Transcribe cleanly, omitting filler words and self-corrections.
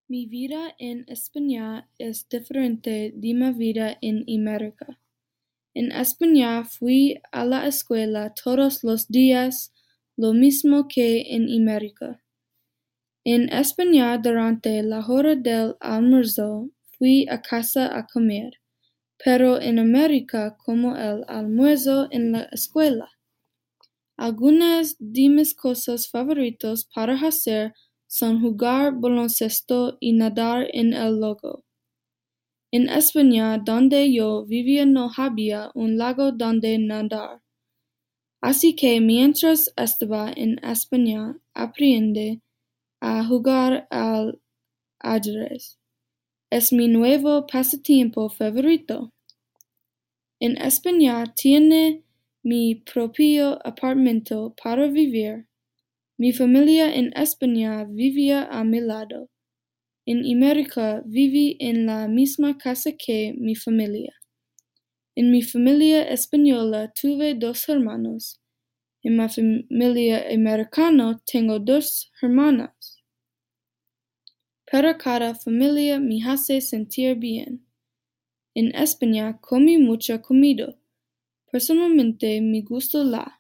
Mi vida en España es diferente de mi vida en América. En España fui a la escuela todos los días, lo mismo que en América. En España, durante la hora del almuerzo, fui a casa a comer, pero en América como el almuerzo en la escuela. Algunas de mis cosas favoritas para hacer son jugar baloncesto y nadar en el lago. En España, donde yo vivía, no había un lago donde nadar. Así que mientras estaba en España, aprendí a jugar al ajedrez. Es mi nuevo pasatiempo favorito. En España tiene mi propio apartamento para vivir. Mi familia en España vivía a mi lado. En América viví en la misma casa que mi familia. En mi familia española tuve 2 hermanos. En mi familia americana tengo 2 hermanas. Pero cada familia me hace sentir bien. En España comí mucha comida. Personalmente me gusta la